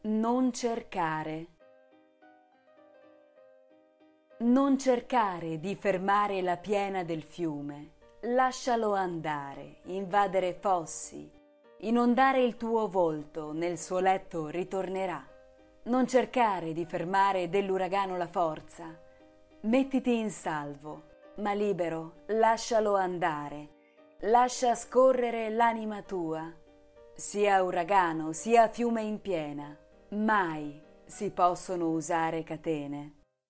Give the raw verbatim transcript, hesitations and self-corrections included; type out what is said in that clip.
Non cercare. Non cercare di fermare la piena del fiume. Lascialo andare, invadere fossi, inondare il tuo volto, nel suo letto ritornerà. Non cercare di fermare dell'uragano la forza. Mettiti in salvo, ma libero, lascialo andare. Lascia scorrere l'anima tua. Sia uragano, sia fiume in piena, mai si possono usare catene.